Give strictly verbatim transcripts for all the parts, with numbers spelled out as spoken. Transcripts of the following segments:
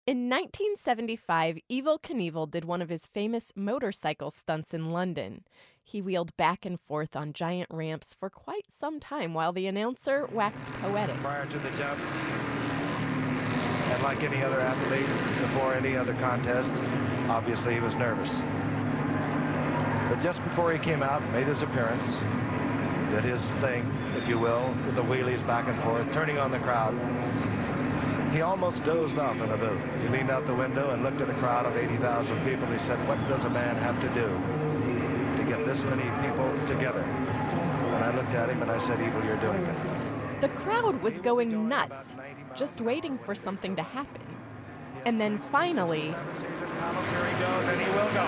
In nineteen seventy-five, Evel Knievel did one of his famous motorcycle stunts in London. He wheeled back and forth on giant ramps for quite some time while the announcer waxed poetic. Prior to the jump, and like any other athlete before any other contest, obviously he was nervous. But just before he came out and made his appearance, did his thing, if you will, with the wheelies back and forth, turning on the crowd, he almost dozed off in the booth. He leaned out the window and looked at a crowd of eighty thousand people. He said, what does a man have to do to get this many people together? And I looked at him and I said, Evel, you're doing it. The crowd was going nuts, just waiting for something to happen. And then finally, Here he goes, and he will go.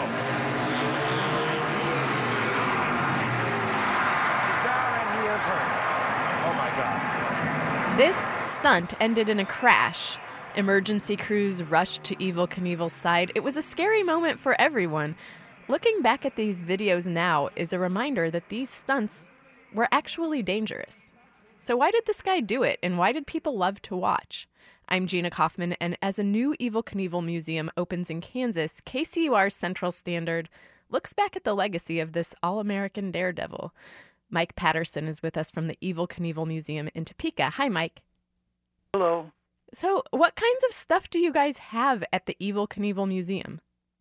He's down and he is hurt. Oh my God. this stunt ended in a crash. Emergency crews rushed to Evel Knievel's side. It was a scary moment for everyone. Looking back at these videos now is a reminder that these stunts were actually dangerous. So why did this guy do it, and why did people love to watch? I'm Gina Kaufman, and as a new Evel Knievel museum opens in Kansas, K C U R's Central Standard looks back at the legacy of this all-American daredevil. Mike Patterson is with us from the Evel Knievel Museum in Topeka. Hi, Mike. Hello. So what kinds of stuff do you guys have at the Evel Knievel Museum?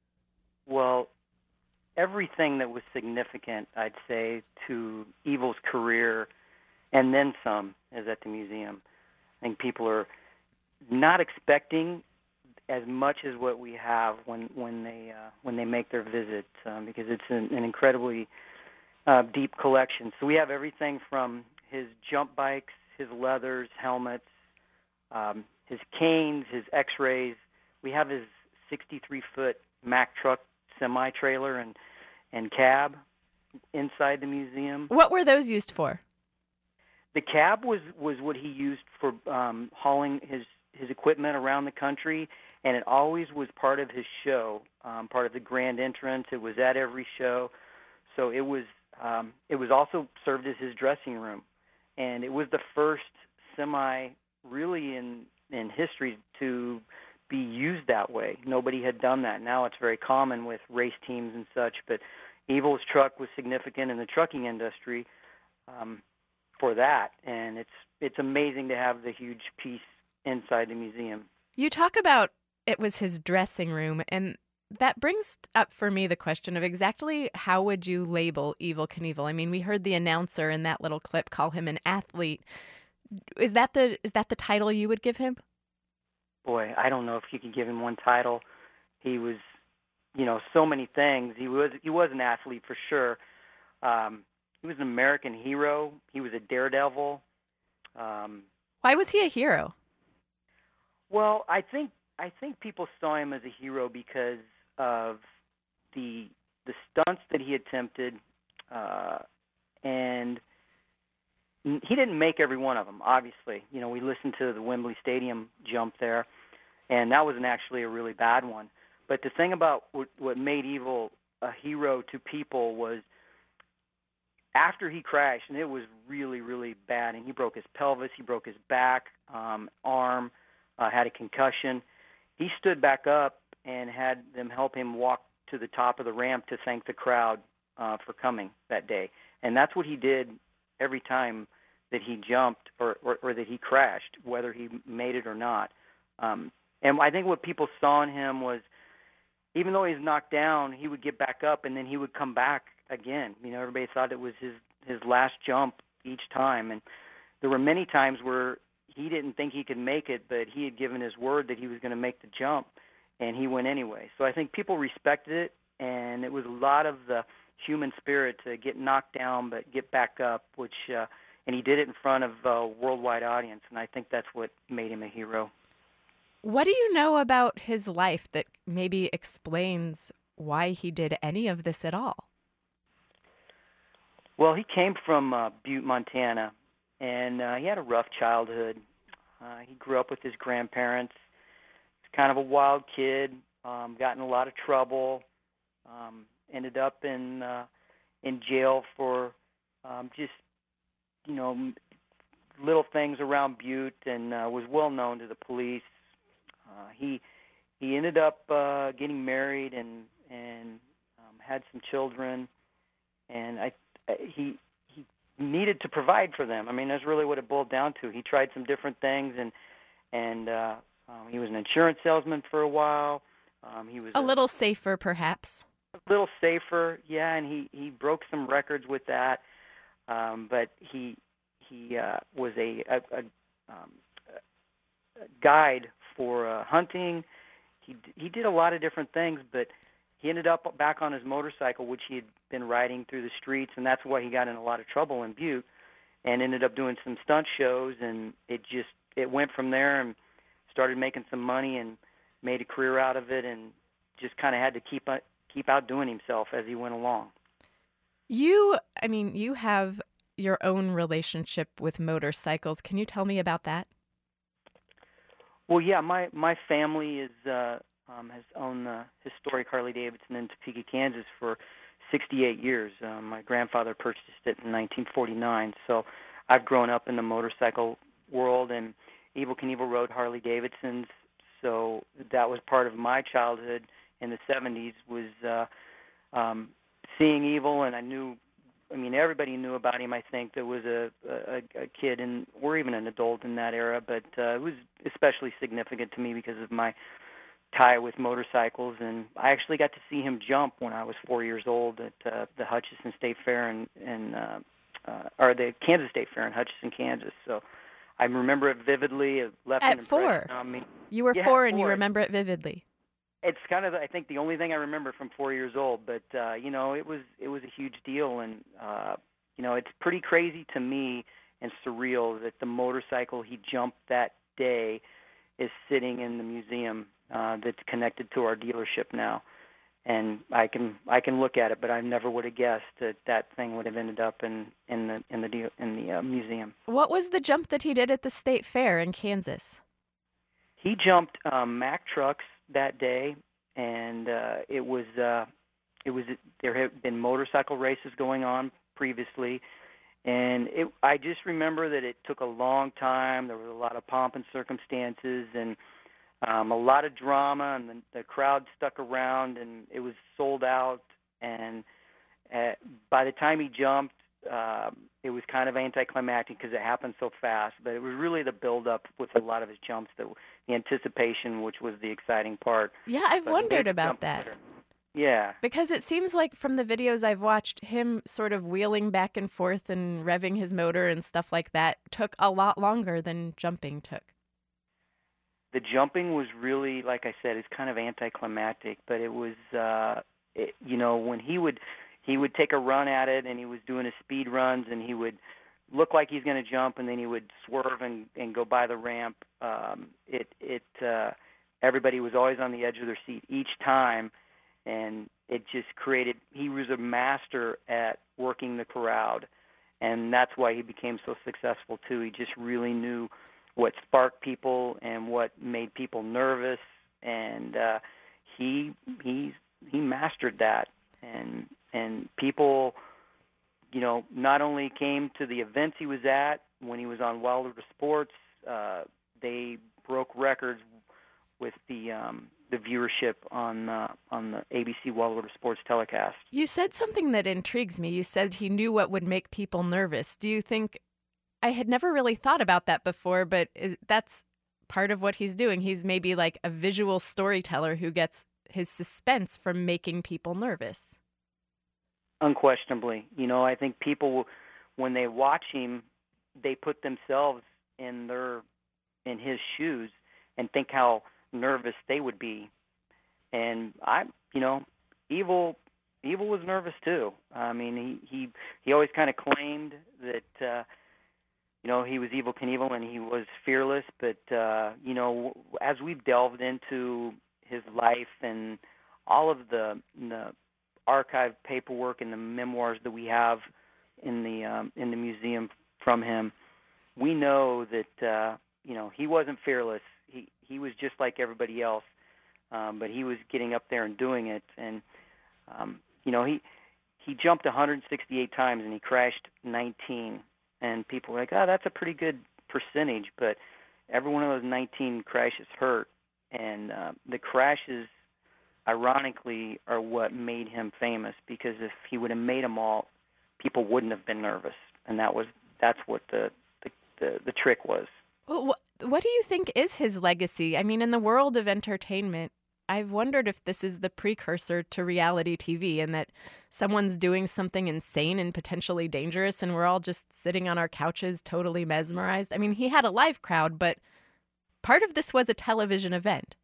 Well, everything that was significant, I'd say, to Evel's career, and then some, is at the museum. I think people are not expecting as much as what we have when when they uh, when they make their visit, um, because it's an, an incredibly uh, deep collection. So we have everything from his jump bikes, his leathers, helmets, um, his canes, his X-rays. We have his sixty-three foot Mack truck semi-trailer and and cab inside the museum. What were those used for? The cab was, was what he used for um, hauling his, his equipment around the country, and it always was part of his show, um, part of the grand entrance. It was at every show, so it was um, it was also served as his dressing room, and it was the first semi really in in history to be used that way. Nobody had done that. Now it's very common with race teams and such, but Evel's truck was significant in the trucking industry um, for that, and it's it's amazing to have the huge piece inside the museum. You talk about it was his dressing room, and that brings up for me the question of exactly how would you label Evel Knievel? I mean, we heard the announcer in that little clip call him an athlete. Is that the is that the title you would give him? Boy, I don't know if you could give him one title. He was, you know, so many things. He was he was an athlete for sure. Um, he was an American hero. He was a daredevil. Um, Why was he a hero? well, I think I think people saw him as a hero because of the the stunts that he attempted, uh, and he didn't make every one of them, obviously. You know, we listened to the Wembley Stadium jump there, and that wasn't actually a really bad one. But the thing about what, what made Evel a hero to people was after he crashed, and it was really, really bad, and he broke his pelvis, he broke his back, um, arm, uh, had a concussion. He stood back up and had them help him walk to the top of the ramp to thank the crowd uh, for coming that day. And that's what he did every time that he jumped or, or, or that he crashed, whether he made it or not. Um, and I think what people saw in him was, even though he was knocked down, he would get back up and then he would come back again. You know, everybody thought it was his, his last jump each time. And there were many times where he didn't think he could make it, but he had given his word that he was going to make the jump, and he went anyway. So I think people respected it, and it was a lot of the human spirit to get knocked down but get back up, which uh, and he did it in front of a worldwide audience, and I think that's what made him a hero. What do you know about his life that maybe explains why he did any of this at all? Well, he came from uh, Butte, Montana, and uh, he had a rough childhood. Uh, he grew up with his grandparents. He's kind of a wild kid, um, got in a lot of trouble, um, ended up in uh, in jail for um, just, you know, little things around Butte, and uh, was well known to the police. Uh, he he ended up uh, getting married and and um, had some children, and I he he needed to provide for them. I mean, that's really what it boiled down to. He tried some different things, and and uh, um, he was an insurance salesman for a while. Um, he was A a, little safer, perhaps. a little safer, yeah, and he, he broke some records with that. Um, but he he uh, was a a, a, um, a guide for uh, hunting. He he did a lot of different things, but he ended up back on his motorcycle, which he had been riding through the streets, and that's why he got in a lot of trouble in Butte, and ended up doing some stunt shows, and it just it went from there, and started making some money and made a career out of it, and just kind of had to keep uh, keep outdoing himself as he went along. You, I mean, you have your own relationship with motorcycles. Can you tell me about that? Well, yeah, my my family is uh, um, has owned the historic Harley-Davidson in Topeka, Kansas for sixty-eight years. Um, my grandfather purchased it in nineteen forty-nine, so I've grown up in the motorcycle world, and Evel Knievel rode Harley-Davidsons, so that was part of my childhood in the seventies, was uh, um, seeing Evel, and I knew, I mean, everybody knew about him, I think. There was a, a, a kid, and or even an adult in that era, but uh, it was especially significant to me because of my tie with motorcycles, and I actually got to see him jump when I was four years old at uh, the Hutchinson State Fair, in, in, uh, uh, or the Kansas State Fair in Hutchinson, Kansas, so I remember it vividly. It left At an four? impression on me. You were Yeah, four and four. you remember it vividly. It's kind of, I think, the only thing I remember from four years old. But uh, you know, it was it was a huge deal, and uh, you know, it's pretty crazy to me and surreal that the motorcycle he jumped that day is sitting in the museum uh, that's connected to our dealership now. And I can I can look at it, but I never would have guessed that that thing would have ended up in in the in the deal, in the uh, museum. What was the jump that he did at the state fair in Kansas? He jumped um, Mack trucks that day, and uh, it was uh, it was there had been motorcycle races going on previously, and it, I just remember that it took a long time. There was a lot of pomp and circumstances, and um, a lot of drama, and the, the crowd stuck around, and it was sold out. And uh, by the time he jumped, uh, it was kind of anticlimactic because it happened so fast. But it was really the build-up with a lot of his jumps, that the anticipation, which was the exciting part. Yeah, I've But wondered he about jumped that. better. Yeah. Because it seems like from the videos I've watched, him sort of wheeling back and forth and revving his motor and stuff like that took a lot longer than jumping took. The jumping was really, like I said, it's kind of anticlimactic, but it was, uh, it, you know, when he would he would take a run at it, and he was doing his speed runs, and he would look like he's going to jump, and then he would swerve and, and go by the ramp. Um, it it uh, everybody was always on the edge of their seat each time, and it just created. He was a master at working the crowd, and that's why he became so successful too. He just really knew what sparked people and what made people nervous, and uh, he he he mastered that. And and people, you know, not only came to the events he was at when he was on Wilder Sports, uh, they broke records with the um, the viewership on uh, on the A B C Wilder Sports telecast. You said something that intrigues me. You said he knew what would make people nervous. Do you think, I had never really thought about that before, but is, that's part of what he's doing. He's maybe like a visual storyteller who gets his suspense from making people nervous. Unquestionably. You know, I think people, when they watch him, they put themselves in their in his shoes and think how nervous they would be. And I, you know, Evel Evel was nervous too. I mean, he he, he always kind of claimed that uh, you know, he was Evel Knievel and he was fearless. But uh, you know, as we've delved into his life and all of the, the archived paperwork and the memoirs that we have in the um, in the museum from him, we know that uh, you know, he wasn't fearless. He he was just like everybody else, um, but he was getting up there and doing it. And um, you know, he he jumped one hundred sixty-eight times and he crashed nineteen. And people were like, "Oh, that's a pretty good percentage." But every one of those nineteen crashes hurt. and uh, the crashes, ironically, are what made him famous. Because if he would have made them all, people wouldn't have been nervous, and that was that's what the the, the, the trick was. Well, wh- what do you think is his legacy? I mean, in the world of entertainment, I've wondered if this is the precursor to reality T V and that someone's doing something insane and potentially dangerous and we're all just sitting on our couches totally mesmerized. I mean, he had a live crowd, but part of this was a television event.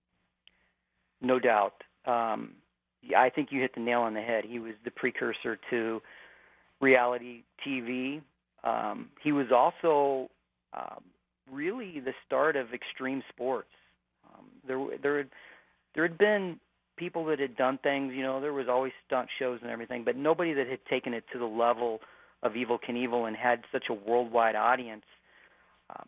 No doubt. Um, yeah, I think you hit the nail on the head. He was the precursor to reality T V. Um, he was also um, really the start of extreme sports. Um, there, there, there had been people that had done things. You know, there was always stunt shows and everything, but nobody that had taken it to the level of Evel Knievel and had such a worldwide audience. Um,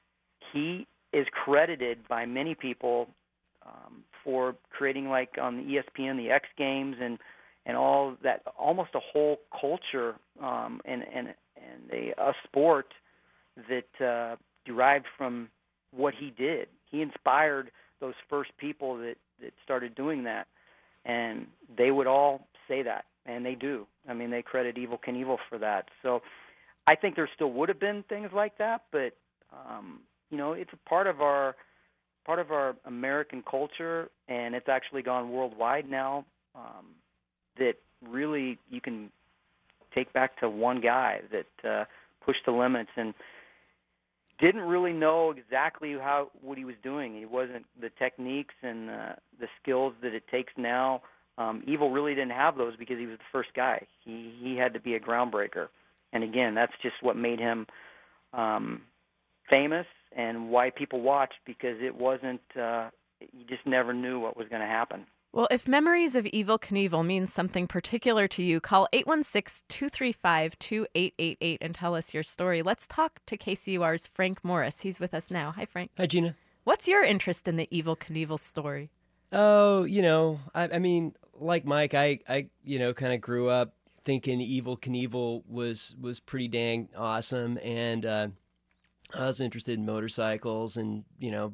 he is credited by many people um, for creating, like on the E S P N, the X Games, and and all that, almost a whole culture um, and and and a, a sport that uh, derived from what he did. He inspired those first people that, that started doing that, and they would all say that, and they do. I mean, they credit Evel Knievel for that. So I think there still would have been things like that, but um, you know, it's a part of our part of our American culture, and it's actually gone worldwide now. Um, that really you can take back to one guy that uh, pushed the limits and didn't really know exactly how what he was doing. He wasn't the techniques and uh, the skills that it takes now. Um, Evel really didn't have those because he was the first guy. He he had to be a groundbreaker, and again, that's just what made him um, famous and why people watched, because it wasn't. Uh, you just never knew what was going to happen. Well, if memories of Evel Knievel means something particular to you, call eight one six, two three five, two eight eight eight and tell us your story. Let's talk to K C U R's Frank Morris. He's with us now. Hi, Frank. Hi, Gina. What's your interest in the Evel Knievel story? Oh, you know, I, I mean, like Mike, I, I you know, kind of grew up thinking Evel Knievel was was pretty dang awesome, and uh, I was interested in motorcycles and, you know,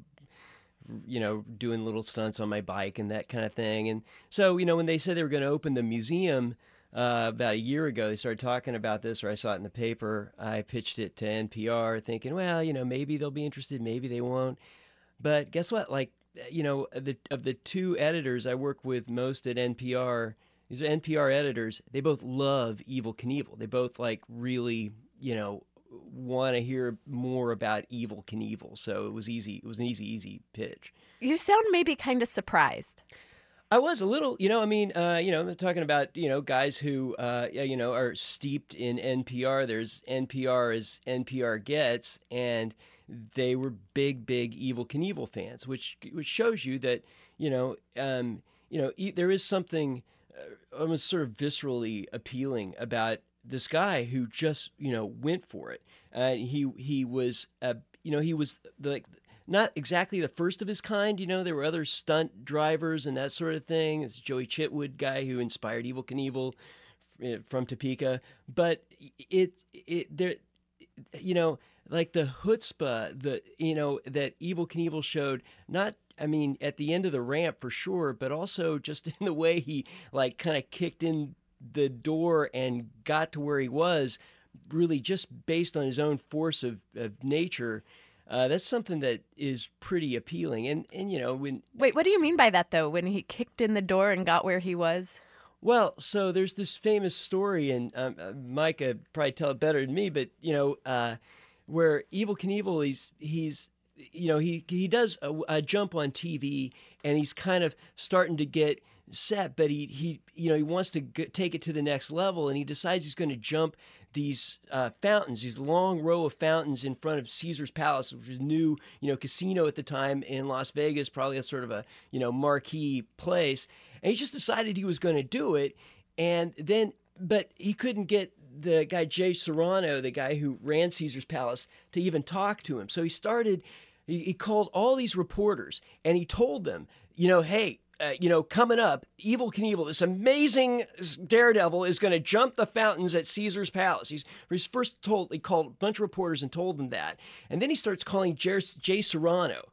you know, doing little stunts on my bike and that kind of thing. And so, you know, when they said they were going to open the museum uh, about a year ago, they started talking about this, or I saw it in the paper. I pitched it to N P R thinking, well, you know, maybe they'll be interested, maybe they won't. But guess what? Like, you know, the, of the two editors I work with most at N P R, these are N P R editors, they both love Evel Knievel. They both, like, really, you know, want to hear more about Evel Knievel. So it was easy. It was an easy, easy pitch. You sound maybe kind of surprised. I was a little, you know, I mean, uh, you know, I'm talking about, you know, guys who, uh, you know, are steeped in N P R. There's N P R as N P R gets, and they were big, big Evel Knievel fans, which which shows you that, you know, um, you know, e- there is something uh, almost sort of viscerally appealing about this guy who just, you know, went for it. Uh, he he was, uh, you know, he was the, like not exactly the first of his kind. You know, there were other stunt drivers and that sort of thing. It's Joey Chitwood guy who inspired Evel Knievel from Topeka. But it it there, you know, like the chutzpah, the you know that Evel Knievel showed. Not, I mean, at the end of the ramp for sure, but also just in the way he like kind of kicked in the door and got to where he was, really just based on his own force of, of nature. Uh, that's something that is pretty appealing. And, and, you know, when... Wait, what do you mean by that, though, when he kicked in the door and got where he was? Well, so there's this famous story, and um, uh, Mike could probably tell it better than me, but, you know, uh, where Evel Knievel, he's, he's, you know, he, he does a, a jump on T V, and he's kind of starting to get set, but he, he you know, he wants to g- take it to the next level, and he decides he's going to jump these uh, fountains, these long row of fountains in front of Caesar's Palace, which was a new, you know, casino at the time in Las Vegas, probably a sort of a, you know, marquee place. And he just decided he was going to do it. And then, but he couldn't get the guy Jay Serrano, the guy who ran Caesar's Palace, to even talk to him. So he started, he, he called all these reporters, and he told them, you know, hey, Uh, you know, coming up, Evel Knievel, this amazing daredevil, is going to jump the fountains at Caesar's Palace. He's, he's first told, he called a bunch of reporters and told them that. And then he starts calling Jay, Jay Serrano.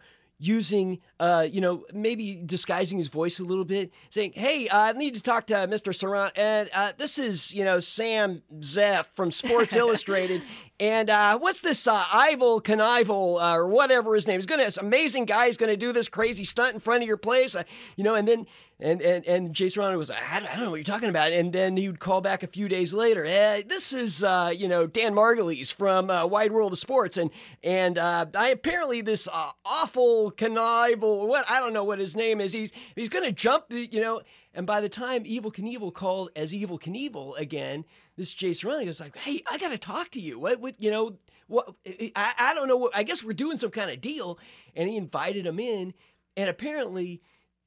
using, uh, you know, maybe disguising his voice a little bit, saying, hey, uh, I need to talk to Mister Serrano, and uh, this is, you know, Sam Zeff from Sports Illustrated, and uh, what's this uh, Evel Knievel, uh, or whatever his name is, gonna, this amazing guy is going to do this crazy stunt in front of your place, uh, you know, and then, and, and, and Jay Serrano was like, I don't know what you're talking about, and then he would call back a few days later, hey, this is, uh, you know, Dan Margulies from uh, Wide World of Sports, and, and uh, I apparently this uh, awful Knievel, what, I don't know what his name is, he's, he's going to jump, the, you know, and by the time Evel Knievel called as Evel Knievel again, this Jay Serrano was like, hey, I got to talk to you. What, what, you know, what, I, I don't know. What, I guess we're doing some kind of deal. And he invited him in. And apparently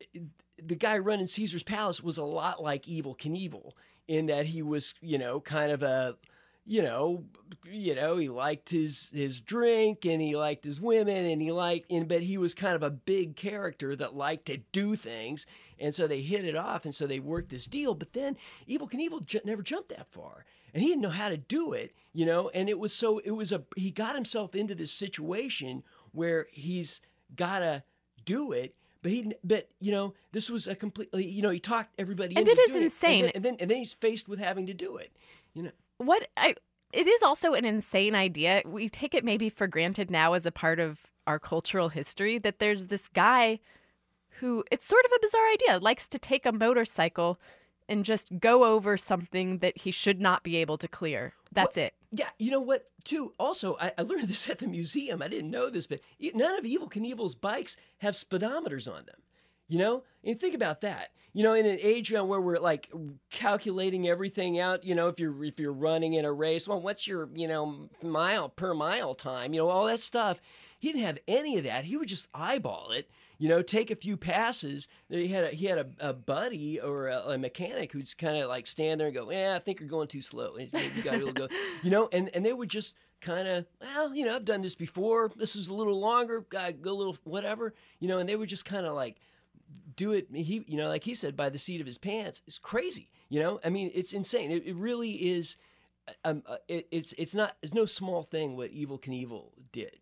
the guy running Caesar's Palace was a lot like Evel Knievel in that he was, you know, kind of a, you know, you know, he liked his, his drink and he liked his women and he liked, and, but he was kind of a big character that liked to do things. And so they hit it off. And so they worked this deal. But then Evel Knievel j- never jumped that far and he didn't know how to do it, you know, and it was so, it was a, he got himself into this situation where he's got to do it. But he, but you know, this was a completely, you know, he talked everybody and into it is doing insane. It. And, then, and then, and then he's faced with having to do it, you know. What I, it is also an insane idea. We take it maybe for granted now as a part of our cultural history that there's this guy who, it's sort of a bizarre idea, likes to take a motorcycle and just go over something that he should not be able to clear. That's well, it. Yeah, you know what, too? Also, I, I learned this at the museum. I didn't know this, but none of Evel Knievel's bikes have speedometers on them. You know? And think about that. You know, in an age where we're like calculating everything out, you know, if you're if you're running in a race, well, what's your, you know, mile per mile time, you know, all that stuff. He didn't have any of that. He would just eyeball it, you know, take a few passes. He had a, he had a, a buddy or a, a mechanic who's kind of like stand there and go, yeah, I think you're going too slow. You got to go, you know, and, and they would just kind of, well, you know, I've done this before. This is a little longer. Go a little whatever, you know, and they would just kind of like do it. He, you know, like he said, by the seat of his pants. It's crazy, you know. I mean, it's insane. It, it really is. Um, it, it's it's not. It's no small thing what Evel Knievel did.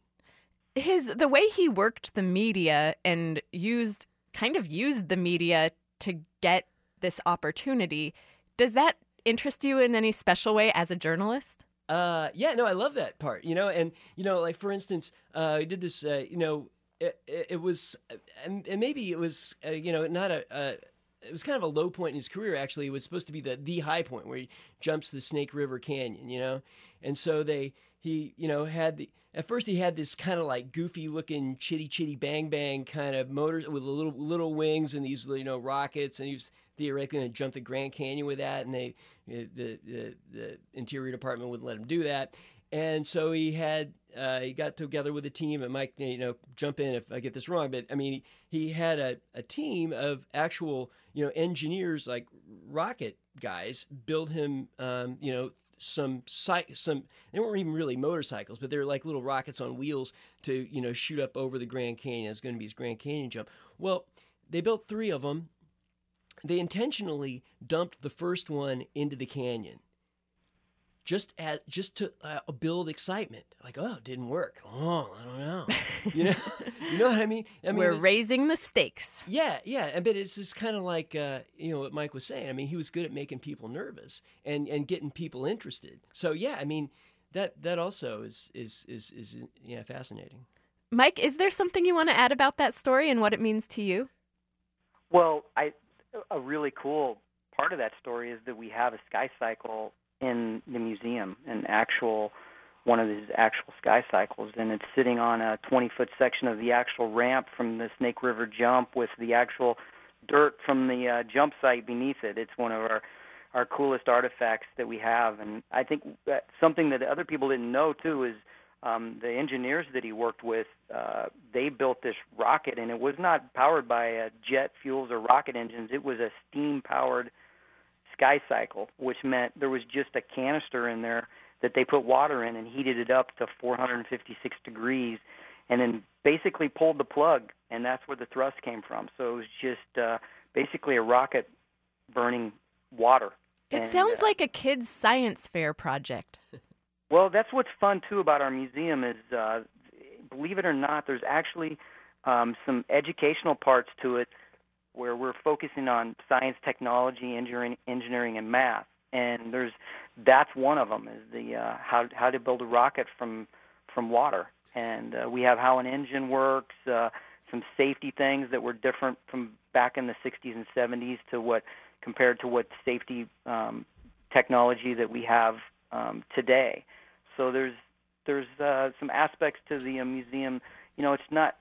His the way he worked the media and used kind of used the media to get this opportunity. Does that interest you in any special way as a journalist? Uh, yeah, no, I love that part. You know, and you know, like for instance, uh, I did this. Uh, you know, it, it, it was, and, and maybe it was, uh, you know, not a. Uh, it was kind of a low point in his career. Actually, it was supposed to be the the high point where he jumps the Snake River Canyon. You know, and so they he you know had the. At first, he had this kind of like goofy-looking chitty chitty bang bang kind of motors with little little wings and these you know rockets, and he was theoretically going to jump the Grand Canyon with that, and they the the, the Interior Department wouldn't let him do that, and so he had uh, he got together with a team, and Mike, you know, jump in if I get this wrong, but I mean he, he had a, a team of actual you know engineers like rocket guys build him um, you know. some some they weren't even really motorcycles, but they were like little rockets on wheels to you know shoot up over the Grand Canyon. It was going to be his Grand Canyon jump. Well, they built three of them. They intentionally dumped the first one into the canyon, just at just to uh, build excitement. Like, oh, it didn't work. Oh, I don't know. You know, you know what I mean? I mean, we're raising the stakes. Yeah, yeah, and but it's just kind of like uh, you know what Mike was saying. I mean, he was good at making people nervous and, and getting people interested. So yeah, I mean, that that also is is is is yeah fascinating. Mike, is there something you want to add about that story and what it means to you? Well, I a really cool part of that story is that we have a sky cycle in the museum, an actual. one of these actual sky cycles, and it's sitting on a twenty-foot section of the actual ramp from the Snake River jump with the actual dirt from the uh, jump site beneath it. It's one of our, our coolest artifacts that we have, and I think that something that other people didn't know, too, is um, the engineers that he worked with, uh, they built this rocket, and it was not powered by uh, jet fuels or rocket engines. It was a steam-powered sky cycle, which meant there was just a canister in there that they put water in and heated it up to four hundred fifty-six degrees and then basically pulled the plug, and that's where the thrust came from. So it was just uh, basically a rocket burning water. It and, sounds uh, like a kid's science fair project. Well, that's what's fun, too, about our museum is, uh, believe it or not, there's actually um, some educational parts to it where we're focusing on science, technology, engineering, engineering and math. And there's that's one of them is the uh, how how to build a rocket from from water. And uh, we have how an engine works, uh, some safety things that were different from back in the sixties and seventies to what compared to what safety um, technology that we have um, today. So there's there's uh, some aspects to the uh, museum. You know, it's not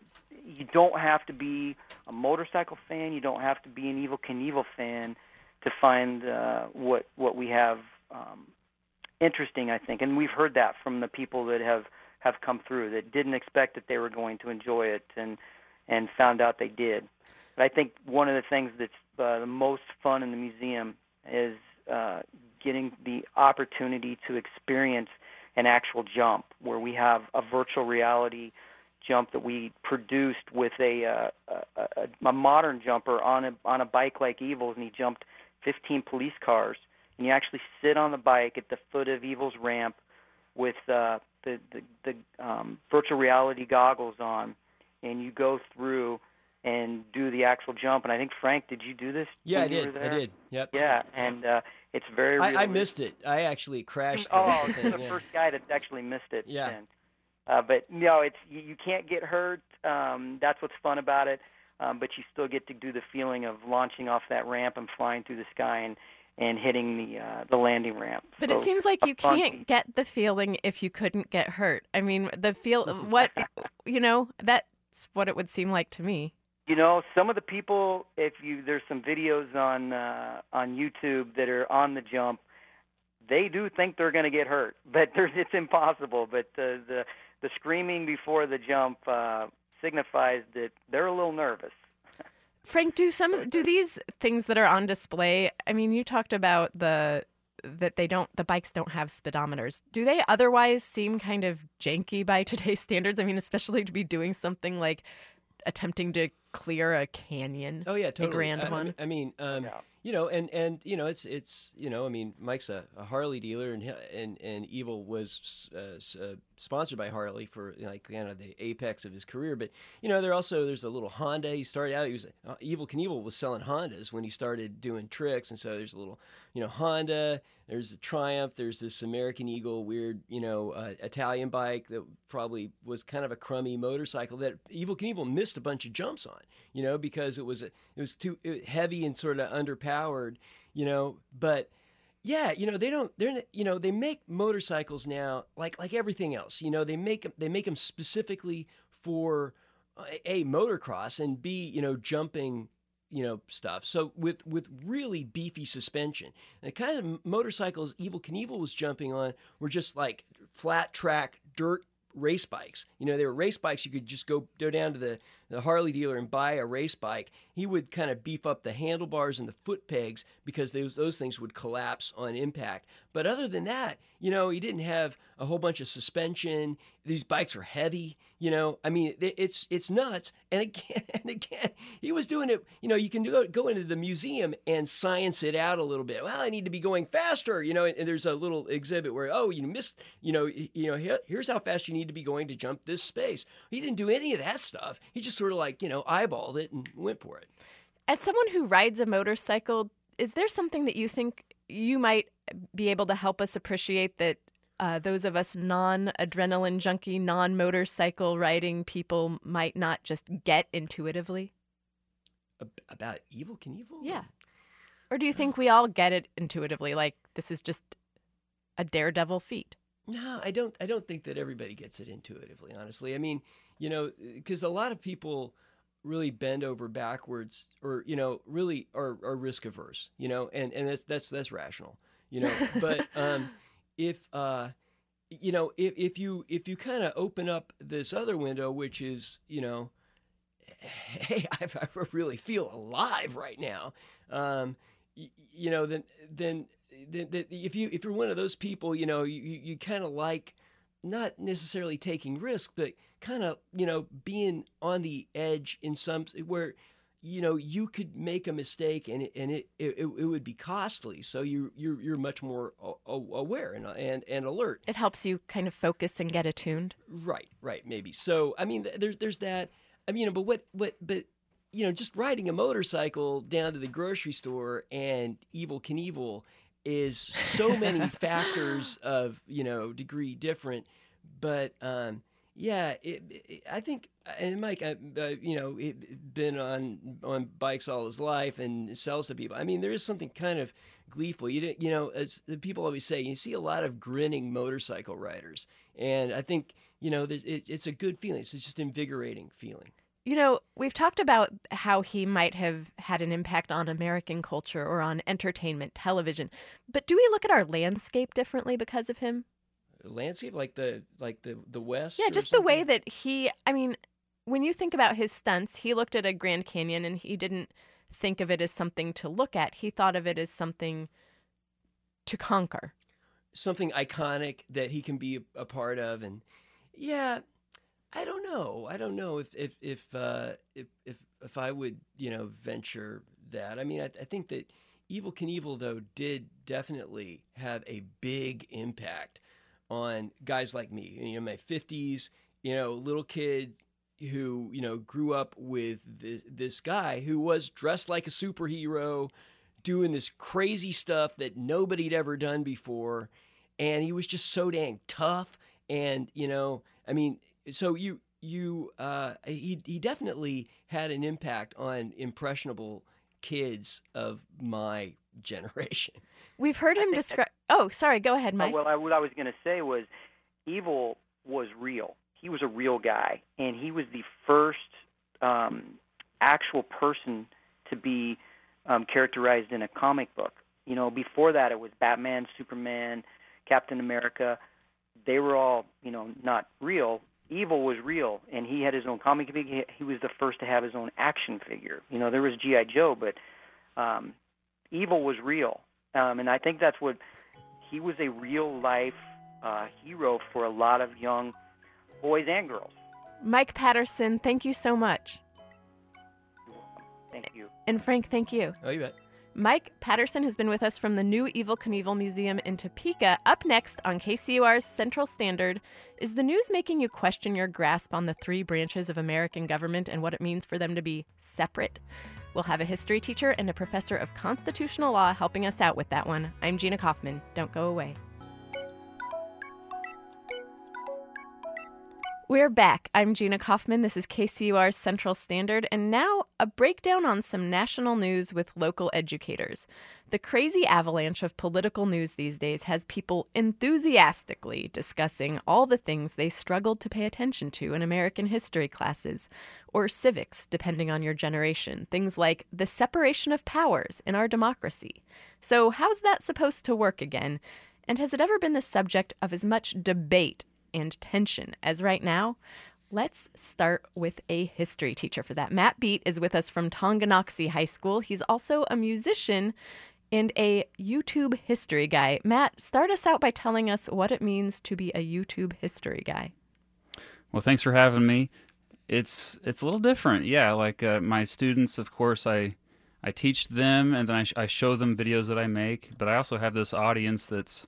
you don't have to be a motorcycle fan. You don't have to be an Evel Knievel fan to find uh, what what we have um, interesting, I think. And we've heard that from the people that have, have come through that didn't expect that they were going to enjoy it and and found out they did. But I think one of the things that's uh, the most fun in the museum is uh, getting the opportunity to experience an actual jump where we have a virtual reality jump that we produced with a, uh, a, a, a modern jumper on a on a bike like Evel's, and he jumped fifteen police cars. And you actually sit on the bike at the foot of Evel's ramp with uh, the the, the um, virtual reality goggles on, and you go through and do the actual jump. And I think, Frank, did you do this? Yeah, I when you did. were I there? did. Yep. Yeah, and uh, it's very. I, I realistic. missed it. I actually crashed. Oh, the you're thing, the yeah. first guy that's actually missed it. Yeah. Then. Uh, but no, it's you, you can't get hurt. Um, that's what's fun about it. Um, but you still get to do the feeling of launching off that ramp and flying through the sky and, and hitting the uh, the landing ramp. But So, it seems like a you fun can't piece. get the feeling if you couldn't get hurt. I mean, the feel what you know, that's what it would seem like to me. You know, some of the people, if you there's some videos on uh, on YouTube that are on the jump, they do think they're going to get hurt, but there's, it's impossible. But uh, the the screaming before the jump uh, signifies that they're a little nervous. Frank, do some do these things that are on display? I mean, you talked about the that they don't the bikes don't have speedometers. Do they otherwise seem kind of janky by today's standards? I mean, especially to be doing something like attempting to clear a canyon. Oh yeah, totally. A grand I, one. I mean, um, Yeah. you know, and, and you know, it's it's you know, I mean, Mike's a, a Harley dealer, and and and Evel was uh, uh, sponsored by Harley for like kind of the apex of his career. But you know, there also there's a little Honda. He started out. He was uh, Evel Knievel was selling Hondas when he started doing tricks, and so there's a little you know Honda. There's a Triumph. There's this American Eagle, weird, you know, uh, Italian bike that probably was kind of a crummy motorcycle that Evel Knievel missed a bunch of jumps on, you know, because it was a, it was too heavy and sort of underpowered, you know. But yeah, you know, they don't. They're you know they make motorcycles now like like everything else. You know, they make them they make them specifically for a motocross and b you know jumping. You know, stuff. So with with really beefy suspension, and the kind of motorcycles Evel Knievel was jumping on were just like flat track dirt race bikes. You know, they were race bikes. You could just go go down to the, the Harley dealer and buy a race bike. He would kind of beef up the handlebars and the foot pegs because those those things would collapse on impact. But other than that, you know, he didn't have a whole bunch of suspension. These bikes are heavy. You know, I mean, it, it's it's nuts. And again, and again, he was doing it. You know, you can go go into the museum and science it out a little bit. Well, I need to be going faster. You know, and, and there's a little exhibit where, oh, you missed. You know, you know, here, here's how fast you need to be going to jump this space. He didn't do any of that stuff. He just sort of like you know eyeballed it and went for it. As someone who rides a motorcycle, is there something that you think you might be able to help us appreciate that uh, those of us non-adrenaline junkie, non-motorcycle riding people might not just get intuitively? About Evel Knievel? Yeah. Or do you think we all get it intuitively, like this is just a daredevil feat? No, I don't. I don't think that everybody gets it intuitively. Honestly, I mean, you know, because a lot of people really bend over backwards, or you know, really are, are risk averse. You know, and, and that's that's that's rational. You know, but um, if uh, you know, if if you if you kind of open up this other window, which is you know, hey, I, I really feel alive right now. Um, you, you know, then then. That if you if you're one of those people, you know, you, you kind of like not necessarily taking risks, but kind of you know being on the edge in some where you know you could make a mistake and it, and it, it it would be costly. So you you're you're much more aware and and and alert. It helps you kind of focus and get attuned. Right, right, maybe. So I mean, there's there's that. I mean, you know, but what, what, but, you know, just riding a motorcycle down to the grocery store and Evel Knievel is so many factors of, you know, degree different. But, um, yeah, it, it, I think, and Mike, I, uh, you know, it, been on on bikes all his life and sells to people. I mean, there is something kind of gleeful. You you know, as people always say, you see a lot of grinning motorcycle riders, and I think, you know, it, it's a good feeling. It's just invigorating feeling. You know, we've talked about how he might have had an impact on American culture or on entertainment, television, but do we look at our landscape differently because of him? Landscape, like the like the the West? Yeah, just something? the way that he, I mean, when you think about his stunts, he looked at a Grand Canyon and he didn't think of it as something to look at. He thought of it as something to conquer. Something iconic that he can be a part of. And yeah, I don't know. I don't know if if if uh, if, if if I would, you know, venture that. I mean, I, I think that Evel Knievel, though, did definitely have a big impact on guys like me, you know, my fifties, you know, little kid who, you know, grew up with this, this guy who was dressed like a superhero, doing this crazy stuff that nobody'd ever done before. And he was just so dang tough. And, you know, I mean, so you, you, uh, he, he definitely had an impact on impressionable kids of my generation. We've heard him describe. Oh, sorry. Go ahead, Mike. Oh, well, I, what I was going to say was, Evel was real. He was a real guy, and he was the first um, actual person to be um, characterized in a comic book. You know, before that, it was Batman, Superman, Captain America. They were all, you know, not real. Evel was real, and he had his own comic figure. He was the first to have his own action figure. You know, there was G I. Joe, but um, Evel was real. Um, and I think that's what, he was a real-life uh, hero for a lot of young boys and girls. Mike Patterson, thank you so much. You're welcome. Thank you. And Frank, thank you. Oh, you bet. Mike Patterson has been with us from the new Evel Knievel Museum in Topeka. Up next on K C U R's Central Standard, is the news making you question your grasp on the three branches of American government and what it means for them to be separate? We'll have a history teacher and a professor of constitutional law helping us out with that one. I'm Gina Kaufman. Don't go away. We're back. I'm Gina Kaufman. This is K C U R's Central Standard, and now a breakdown on some national news with local educators. The crazy avalanche of political news these days has people enthusiastically discussing all the things they struggled to pay attention to in American history classes, or civics, depending on your generation. Things like the separation of powers in our democracy. So how's that supposed to work again? And has it ever been the subject of as much debate and tension as right now? Let's start with a history teacher for that. Matt Beat is with us from Tonganoxie High School. He's also a musician and a YouTube history guy. Matt, start us out by telling us what it means to be a YouTube history guy. Well, thanks for having me. It's it's a little different. Yeah, like uh, my students, of course, I I teach them and then I, sh- I show them videos that I make, but I also have this audience that's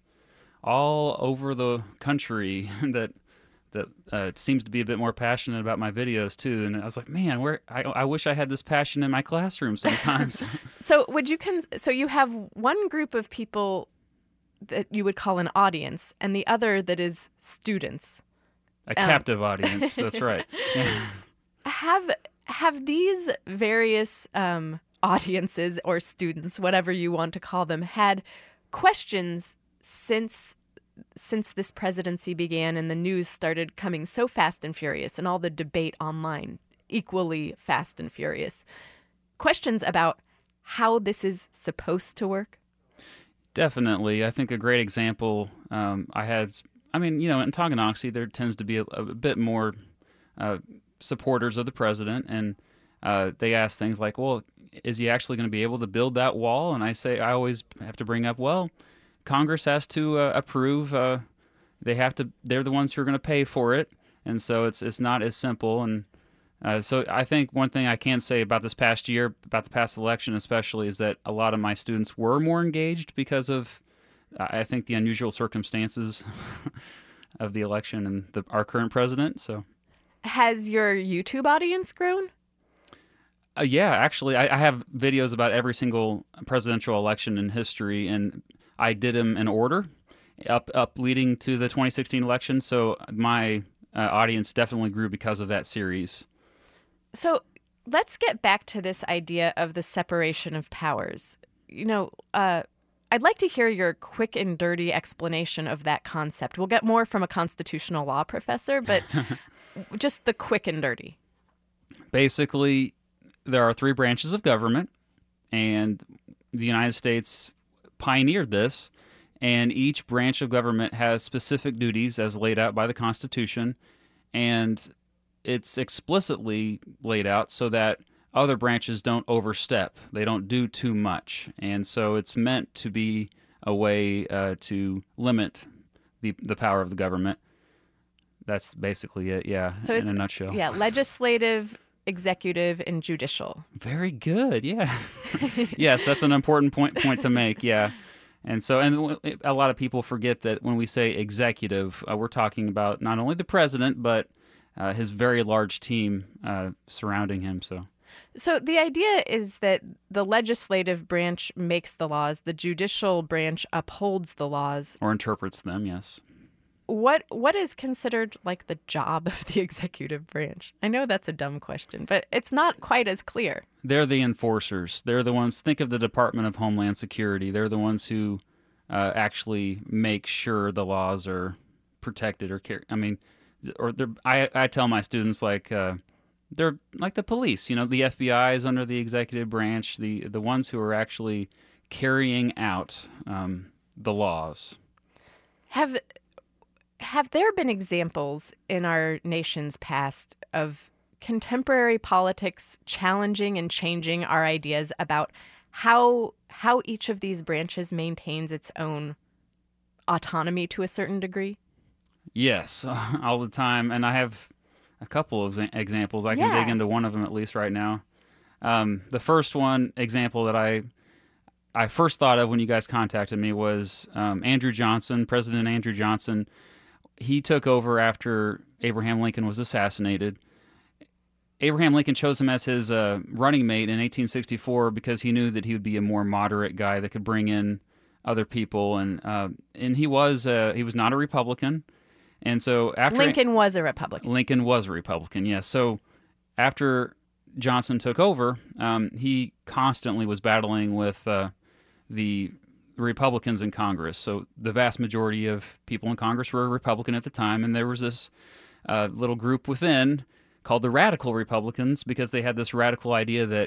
all over the country that that uh, seems to be a bit more passionate about my videos too. And I was like, man, where I, I wish I had this passion in my classroom sometimes. So would you cons- so you have one group of people that you would call an audience and the other that is students. A um. captive audience, that's right. Yeah. Have have these various um, audiences or students, whatever you want to call them, had questions since since this presidency began and the news started coming so fast and furious and all the debate online equally fast and furious? Questions about how this is supposed to work? Definitely. I think a great example um, I had, I mean, you know, in Tonganoxie, there tends to be a, a bit more uh, supporters of the president, and uh, they ask things like, well, is he actually going to be able to build that wall? And I say, I always have to bring up, well, Congress has to uh, approve. Uh, they have to. They're the ones who are going to pay for it, and so it's it's not as simple. And uh, so I think one thing I can say about this past year, about the past election especially, is that a lot of my students were more engaged because of, I think, the unusual circumstances of the election and the, our current president. So. Has your YouTube audience grown? Uh, yeah, actually, I, I have videos about every single presidential election in history, and I did them in order, up up leading to the twenty sixteen election. So my uh, audience definitely grew because of that series. So let's get back to this idea of the separation of powers. You know, uh, I'd like to hear your quick and dirty explanation of that concept. We'll get more from a constitutional law professor, but just the quick and dirty. Basically, there are three branches of government, and the United States pioneered this, and each branch of government has specific duties as laid out by the Constitution, and it's explicitly laid out so that other branches don't overstep. They don't do too much. And so it's meant to be a way uh, to limit the the power of the government. That's basically it, yeah, so in it's, a nutshell. Yeah, legislative, executive, and judicial. Very good, yeah. Yes, that's an important point point to make, yeah. And so, and a lot of people forget that when we say executive, uh, we're talking about not only the president, but uh, his very large team uh, surrounding him, so... So the idea is that the legislative branch makes the laws, the judicial branch upholds the laws. Or interprets them, yes. What What is considered like the job of the executive branch? I know that's a dumb question, but it's not quite as clear. They're the enforcers. They're the ones, think of the Department of Homeland Security. They're the ones who uh, actually make sure the laws are protected or carried. I mean, or they're, I, I tell my students like... Uh, They're like the police, you know, the F B I is under the executive branch, the the ones who are actually carrying out um, the laws. Have have there been examples in our nation's past of contemporary politics challenging and changing our ideas about how how each of these branches maintains its own autonomy to a certain degree? Yes, all the time, and I have a couple of examples. I can yeah. dig into one of them at least right now. Um, the first one example that I I first thought of when you guys contacted me was um, Andrew Johnson, President Andrew Johnson. He took over after Abraham Lincoln was assassinated. Abraham Lincoln chose him as his uh, running mate in eighteen sixty-four because he knew that he would be a more moderate guy that could bring in other people, and uh, and he was uh, he was not a Republican. And so after Lincoln was a Republican. Lincoln was a Republican, yes. So after Johnson took over, um, he constantly was battling with uh, the Republicans in Congress. So the vast majority of people in Congress were Republican at the time, and there was this uh, little group within called the Radical Republicans because they had this radical idea that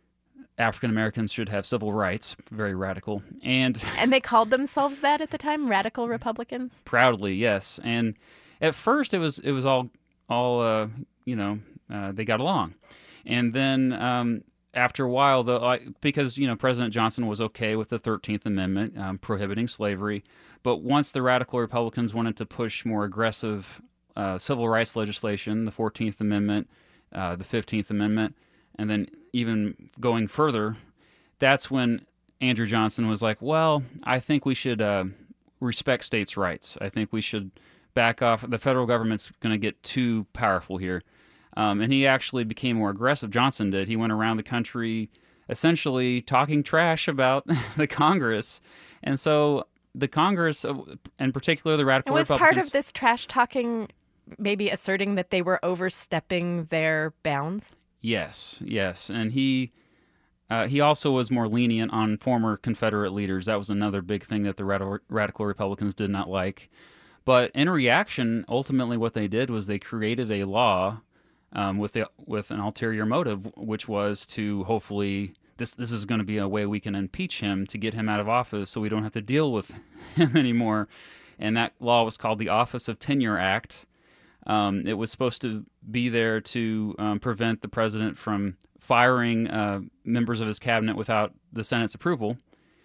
African Americans should have civil rights, very radical. And and they called themselves that at the time, Radical Republicans? Proudly, yes. And at first it was it was all, all uh, you know, uh, they got along. And then um, after a while, the, uh, because, you know, President Johnson was okay with the thirteenth Amendment, um, prohibiting slavery. But once the Radical Republicans wanted to push more aggressive uh, civil rights legislation, the fourteenth Amendment, uh, the fifteenth Amendment, and then even going further, that's when Andrew Johnson was like, well, I think we should uh, respect states' rights. I think we should back off. The federal government's going to get too powerful here. Um, and he actually became more aggressive. Johnson did. He went around the country essentially talking trash about the Congress. And so the Congress, in particular the Radical and was Republicans... part of this trash talking maybe asserting that they were overstepping their bounds? Yes, yes, and he uh, he also was more lenient on former Confederate leaders. That was another big thing that the radical, radical Republicans did not like. But in reaction, ultimately what they did was they created a law um, with the, with an ulterior motive, which was to hopefully this this is going to be a way we can impeach him to get him out of office, so we don't have to deal with him anymore. And that law was called the Office of Tenure Act. Um, it was supposed to be there to um, prevent the president from firing uh, members of his cabinet without the Senate's approval.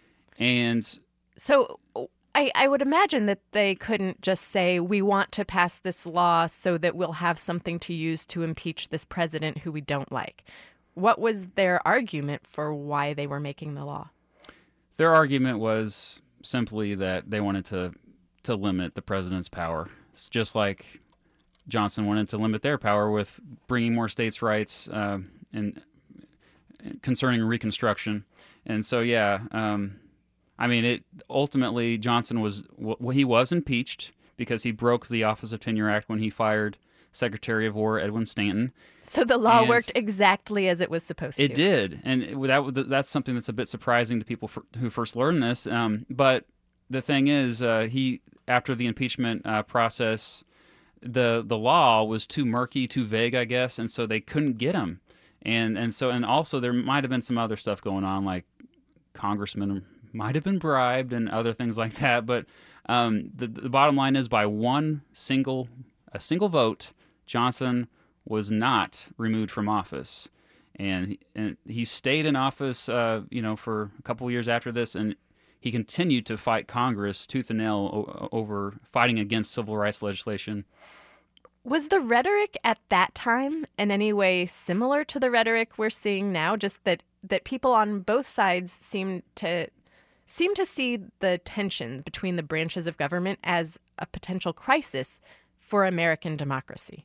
And so I, I would imagine that they couldn't just say, we want to pass this law so that we'll have something to use to impeach this president who we don't like. What was their argument for why they were making the law? Their argument was simply that they wanted to, to limit the president's power. It's just like... Johnson wanted to limit their power with bringing more states' rights uh, and concerning Reconstruction. And so, yeah, um, I mean, it ultimately Johnson was well, he was impeached because he broke the Office of Tenure Act when he fired Secretary of War Edwin Stanton. So the law And worked exactly as it was supposed to. It did, and it, that that's something that's a bit surprising to people for, who first learn this. Um, but the thing is, uh, he after the impeachment uh, process, the the law was too murky, too vague, I guess, and so they couldn't get him. And and so and also there might have been some other stuff going on, like congressmen might have been bribed and other things like that. But um, the the bottom line is, by one single a single vote, Johnson was not removed from office, and he, and he stayed in office, uh, you know, for a couple of years after this, and he continued to fight Congress tooth and nail o- over fighting against civil rights legislation. Was the rhetoric at that time in any way similar to the rhetoric we're seeing now? Just that that people on both sides seem to seem to see the tension between the branches of government as a potential crisis for American democracy.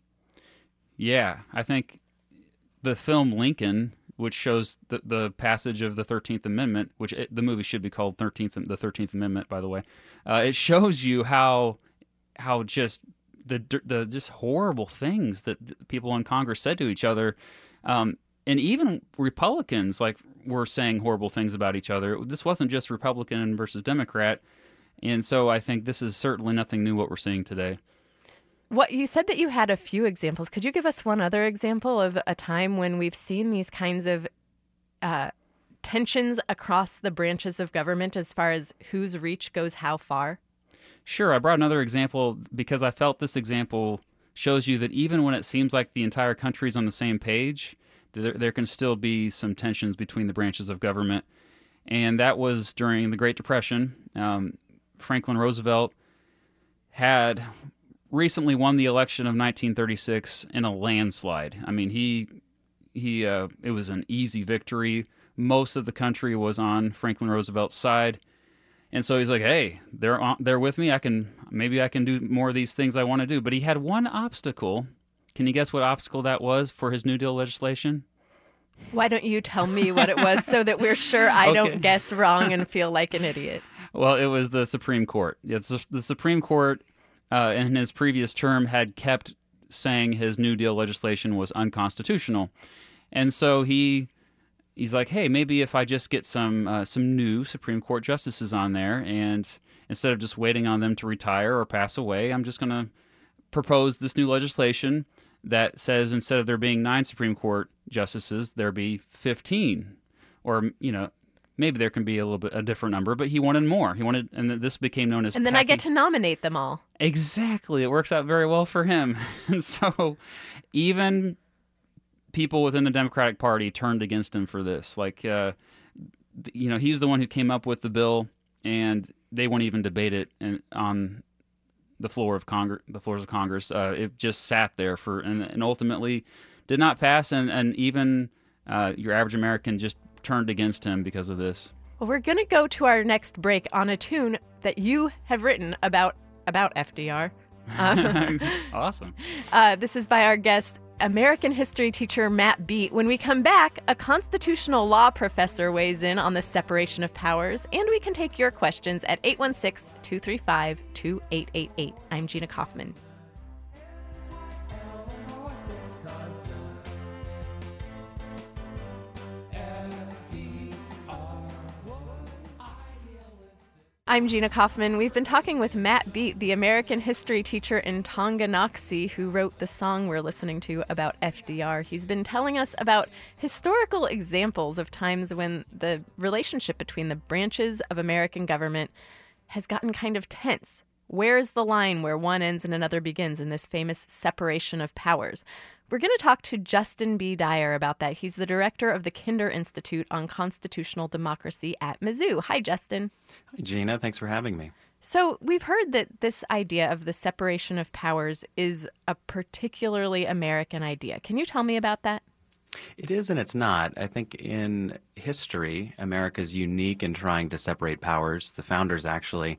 Yeah, I think the film Lincoln, which shows the, the passage of the thirteenth Amendment, which it, the movie should be called thirteenth, the thirteenth Amendment, by the way, uh, it shows you how how just the the just horrible things that people in Congress said to each other, um, and even Republicans like were saying horrible things about each other. This wasn't just Republican versus Democrat, and so I think this is certainly nothing new what we're seeing today. What you said that you had a few examples. Could you give us one other example of a time when we've seen these kinds of uh, tensions across the branches of government as far as whose reach goes how far? Sure. I brought another example because I felt this example shows you that even when it seems like the entire country is on the same page, there, there can still be some tensions between the branches of government. And that was during the Great Depression. Um, Franklin Roosevelt had recently won the election of nineteen thirty-six in a landslide. I mean, he he uh, it was an easy victory. Most of the country was on Franklin Roosevelt's side, and so he's like, "Hey, they're on, they're with me. I can maybe I can do more of these things I want to do." But he had one obstacle. Can you guess what obstacle that was for his New Deal legislation? Why don't you tell me what it was so that we're sure I Okay. don't guess wrong and feel like an idiot? Well, it was the Supreme Court. It's the Supreme Court. Uh, in his previous term, had kept saying his New Deal legislation was unconstitutional, and so he he's like, "Hey, maybe if I just get some uh, some new Supreme Court justices on there, and instead of just waiting on them to retire or pass away, I'm just going to propose this new legislation that says instead of there being nine Supreme Court justices, there be fifteen, or you know." Maybe there can be a little bit a different number, but he wanted more. He wanted, and this became known as. And then packing. I get to nominate them all. Exactly, it works out very well for him. And so, even people within the Democratic Party turned against him for this. Like, uh, you know, he's the one who came up with the bill, and they won't even debate it in, on the floor of Congress. The floors of Congress. Uh, it just sat there for, and, and ultimately did not pass. And and even uh, your average American just turned against him because of this. Well, we're going to go to our next break on a tune that you have written about about F D R. Um, Awesome. uh, this is by our guest, American history teacher Matt Beat. When we come back, a constitutional law professor weighs in on the separation of powers, and we can take your questions at eight one six, two three five, two eight eight eight. I'm Gina Kaufman. I'm Gina Kaufman. We've been talking with Matt Beat, the American history teacher in Tonganoxie, who wrote the song we're listening to about F D R. He's been telling us about historical examples of times when the relationship between the branches of American government has gotten kind of tense. Where is the line where one ends and another begins in this famous separation of powers? We're going to talk to Justin B. Dyer about that. He's the director of the Kinder Institute on Constitutional Democracy at Mizzou. Hi, Justin. Hi, Gina. Thanks for having me. So we've heard that this idea of the separation of powers is a particularly American idea. Can you tell me about that? It is and it's not. I think in history, America is unique in trying to separate powers. The founders actually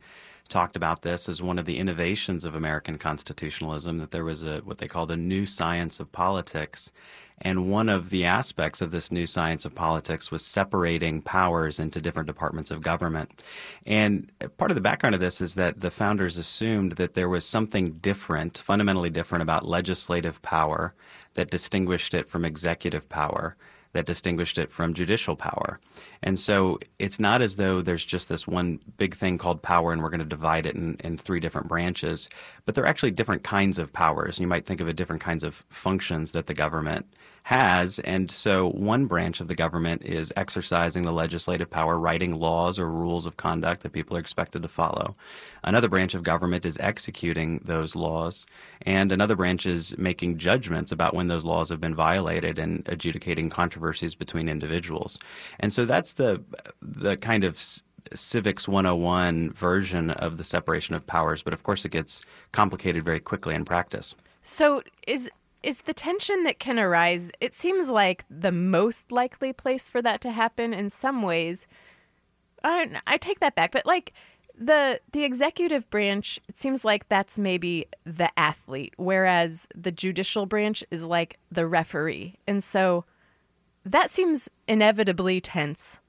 talked about this as one of the innovations of American constitutionalism, that there was a what they called a new science of politics. And one of the aspects of this new science of politics was separating powers into different departments of government. And part of the background of this is that the founders assumed that there was something different, fundamentally different about legislative power that distinguished it from executive power, that distinguished it from judicial power. And so it's not as though there's just this one big thing called power and we're going to divide it in, in three different branches, but they're actually different kinds of powers. You might think of it different kinds of functions that the government has. And so one branch of the government is exercising the legislative power, writing laws or rules of conduct that people are expected to follow. Another branch of government is executing those laws. And another branch is making judgments about when those laws have been violated and adjudicating controversies between individuals. And so that's the the kind of Civics one oh one version of the separation of powers. But of course, it gets complicated very quickly in practice. So is is the tension that can arise, it seems like the most likely place for that to happen in some ways. I, I take that back, but like the the executive branch, it seems like that's maybe the athlete, whereas the judicial branch is like the referee. And so that seems inevitably tense.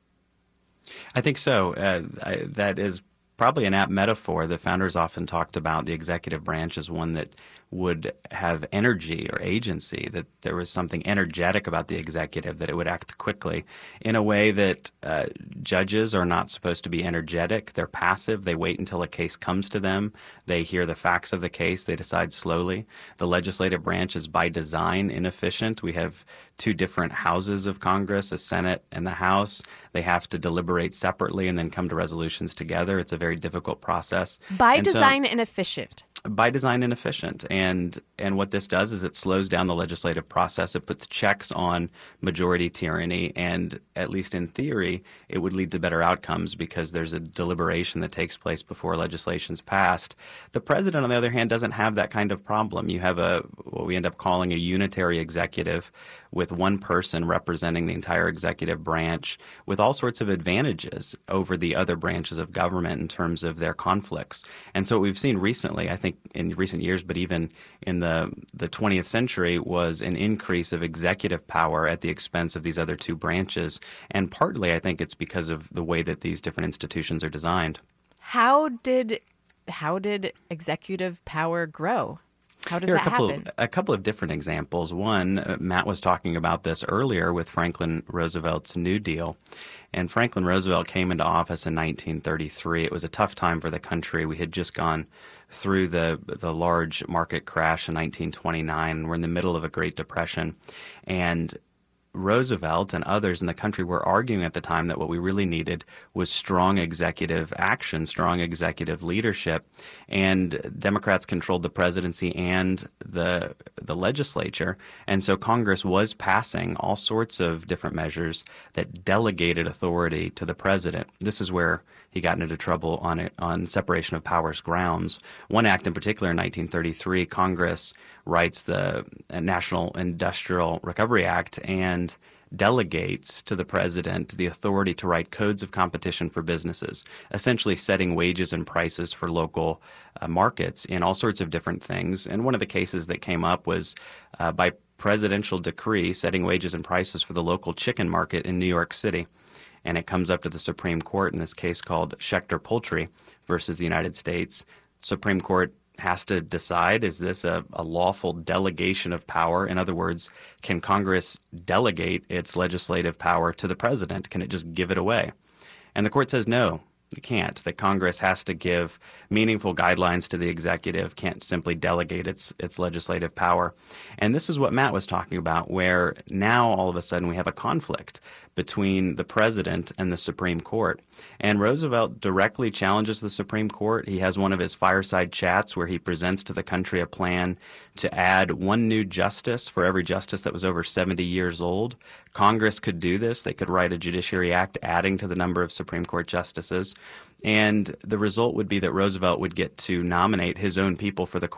I think so. Uh, I, that is probably an apt metaphor. The founders often talked about the executive branch as one that would have energy or agency, that there was something energetic about the executive, that it would act quickly in a way that uh, judges are not supposed to be energetic. They're passive. They wait until a case comes to them. They hear the facts of the case. They decide slowly. The legislative branch is by design inefficient. We have two different houses of Congress, a Senate and the House. They have to deliberate separately and then come to resolutions together. It's a very difficult process. By and design so, inefficient. By design inefficient. And and what this does is it slows down the legislative process. It puts checks on majority tyranny, and at least in theory, it would lead to better outcomes because there's a deliberation that takes place before legislation's passed. The president, on the other hand, doesn't have that kind of problem. You have a what we end up calling a unitary executive with one person representing the entire executive branch with all sorts of advantages over the other branches of government in terms of their conflicts. And so what we've seen recently, I think in recent years, but even in the, the twentieth century, was an increase of executive power at the expense of these other two branches. And partly, I think it's because of the way that these different institutions are designed. How did how did executive power grow? How does Here are that a couple happen? Of, a couple of different examples. One, uh, Matt was talking about this earlier with Franklin Roosevelt's New Deal. And Franklin Roosevelt came into office in nineteen thirty-three. It was a tough time for the country. We had just gone through the the large market crash in nineteen twenty-nine. We're in the middle of a Great Depression. And Roosevelt and others in the country were arguing at the time that what we really needed was strong executive action, strong executive leadership. And Democrats controlled the presidency and the the legislature. And so Congress was passing all sorts of different measures that delegated authority to the president. This is where he got into trouble on it, on separation of powers grounds. One act in particular in nineteen thirty-three, Congress writes the National Industrial Recovery Act and delegates to the president the authority to write codes of competition for businesses, essentially setting wages and prices for local uh, markets in all sorts of different things. And one of the cases that came up was uh, by presidential decree setting wages and prices for the local chicken market in New York City. And it comes up to the Supreme Court in this case called Schechter Poultry versus the United States. Supreme Court has to decide, is this a, a lawful delegation of power? In other words, can Congress delegate its legislative power to the president? Can it just give it away? And the court says no, it can't. That Congress has to give meaningful guidelines to the executive, can't simply delegate its its legislative power. And this is what Matt was talking about, where now all of a sudden we have a conflict between the president and the Supreme Court. And Roosevelt directly challenges the Supreme Court. He has one of his fireside chats where he presents to the country a plan to add one new justice for every justice that was over seventy years old. Congress could do this. They could write a Judiciary Act adding to the number of Supreme Court justices. And the result would be that Roosevelt would get to nominate his own people for the court.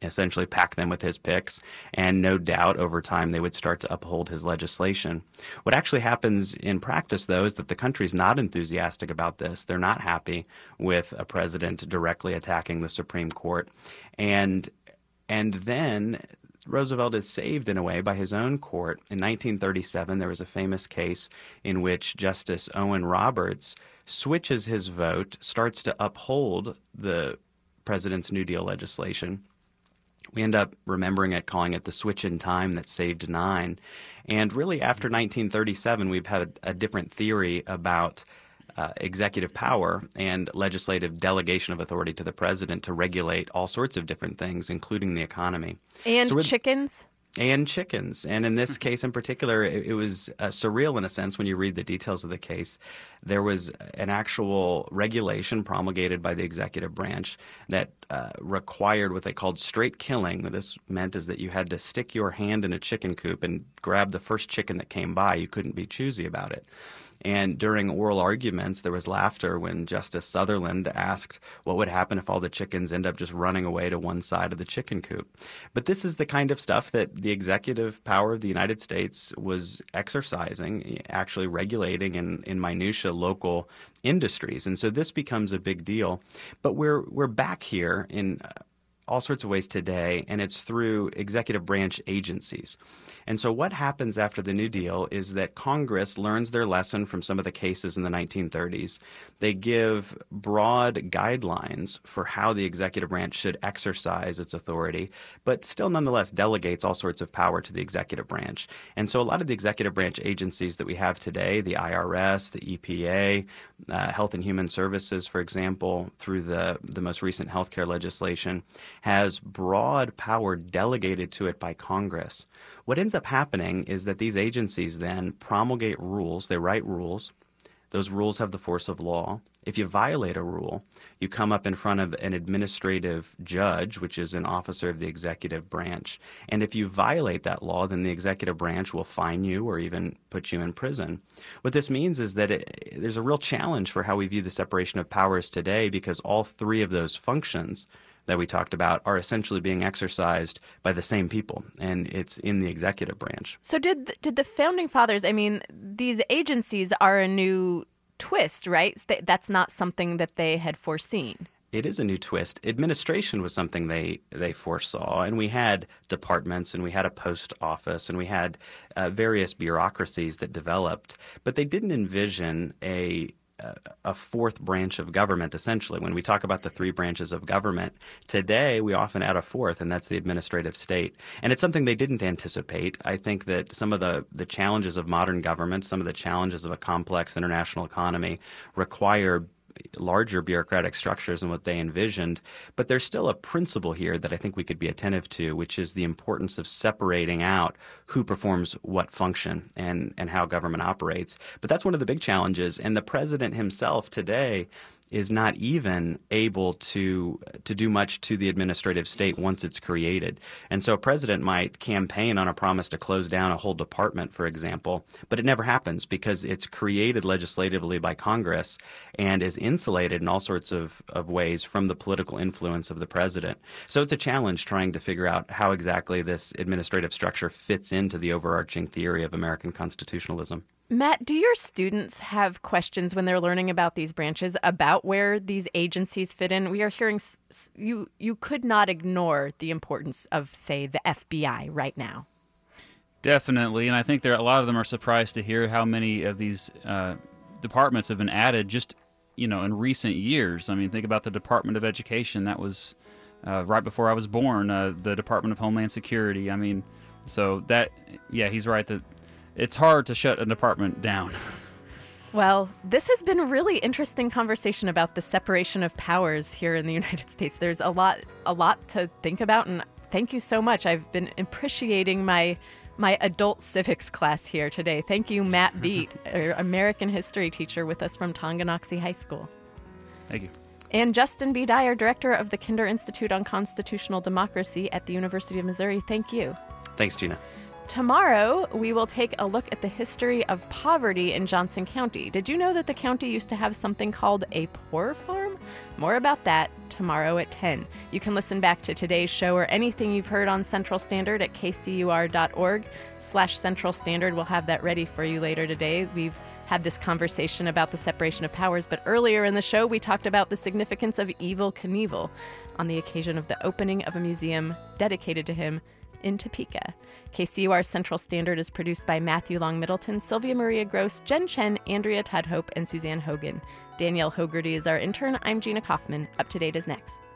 essentially pack them with his picks, and no doubt over time they would start to uphold his legislation. What actually happens in practice, though, is that the country's not enthusiastic about this. They're not happy with a president directly attacking the Supreme Court. And and then Roosevelt is saved in a way by his own court. In nineteen thirty-seven, there was a famous case in which Justice Owen Roberts switches his vote, starts to uphold the president's New Deal legislation. We end up remembering it, calling it the switch in time that saved nine. And really, after nineteen thirty-seven, we've had a different theory about uh, executive power and legislative delegation of authority to the president to regulate all sorts of different things, including the economy. And so chickens? And chickens. And in this case in particular, it, it was uh, surreal in a sense when you read the details of the case. There was an actual regulation promulgated by the executive branch that uh, required what they called straight killing. What this meant is that you had to stick your hand in a chicken coop and grab the first chicken that came by. You couldn't be choosy about it. And during oral arguments, there was laughter when Justice Sutherland asked what would happen if all the chickens end up just running away to one side of the chicken coop. But this is the kind of stuff that the executive power of the United States was exercising, actually regulating in, in minutia local industries. And so this becomes a big deal. But we're we're back here in all sorts of ways today, and it's through executive branch agencies. And so what happens after the New Deal is that Congress learns their lesson from some of the cases in the nineteen thirties. They give broad guidelines for how the executive branch should exercise its authority, but still nonetheless delegates all sorts of power to the executive branch. And so a lot of the executive branch agencies that we have today, the I R S, the E P A, uh, Health and Human Services, for example, through the, the most recent healthcare legislation, has broad power delegated to it by Congress. What ends up happening is that these agencies then promulgate rules. They write rules. Those rules have the force of law. If you violate a rule, you come up in front of an administrative judge, which is an officer of the executive branch. And if you violate that law, then the executive branch will fine you or even put you in prison. What this means is that it, there's a real challenge for how we view the separation of powers today, because all three of those functions that we talked about are essentially being exercised by the same people, and it's in the executive branch. So did did the Founding Fathers, I mean, these agencies are a new twist, right? That's not something that they had foreseen. It is a new twist. Administration was something they, they foresaw, and we had departments, and we had a post office, and we had uh, various bureaucracies that developed, but they didn't envision a a fourth branch of government, essentially. When we talk about the three branches of government, today we often add a fourth, and that's the administrative state. And it's something they didn't anticipate. I think that some of the, the challenges of modern government, some of the challenges of a complex international economy require larger bureaucratic structures than what they envisioned. But there's still a principle here that I think we could be attentive to, which is the importance of separating out who performs what function and, and how government operates. But that's one of the big challenges. And the president himself today is not even able to to do much to the administrative state once it's created. And so a president might campaign on a promise to close down a whole department, for example, but it never happens because it's created legislatively by Congress and is insulated in all sorts of, of ways from the political influence of the president. So it's a challenge trying to figure out how exactly this administrative structure fits into the overarching theory of American constitutionalism. Matt, do your students have questions when they're learning about these branches, about where these agencies fit in? We are hearing you you could not ignore the importance of, say, the F B I right now. Definitely, and I think there a lot of them are surprised to hear how many of these uh, departments have been added just, you know, in recent years. I mean, think about the Department of Education. That was uh, right before I was born, uh, the Department of Homeland Security. I mean, so that, yeah, he's right that it's hard to shut a department down. Well, this has been a really interesting conversation about the separation of powers here in the United States. There's a lot a lot to think about, and thank you so much. I've been appreciating my my adult civics class here today. Thank you, Matt Beat, American history teacher with us from Tonganoxie High School. Thank you. And Justin B. Dyer, director of the Kinder Institute on Constitutional Democracy at the University of Missouri. Thank you. Thanks, Gina. Tomorrow, we will take a look at the history of poverty in Johnson County. Did you know that the county used to have something called a poor farm? More about that tomorrow at ten. You can listen back to today's show or anything you've heard on Central Standard at k c u r dot org slash Central Standard. We'll have that ready for you later today. We've had this conversation about the separation of powers, but earlier in the show we talked about the significance of Evel Knievel on the occasion of the opening of a museum dedicated to him in Topeka. K C U R Central Standard is produced by Matthew Long Middleton, Sylvia Maria Gross, Jen Chen, Andrea Tudhope, and Suzanne Hogan. Danielle Hogarty is our intern. I'm Gina Kaufman. Up to Date is next.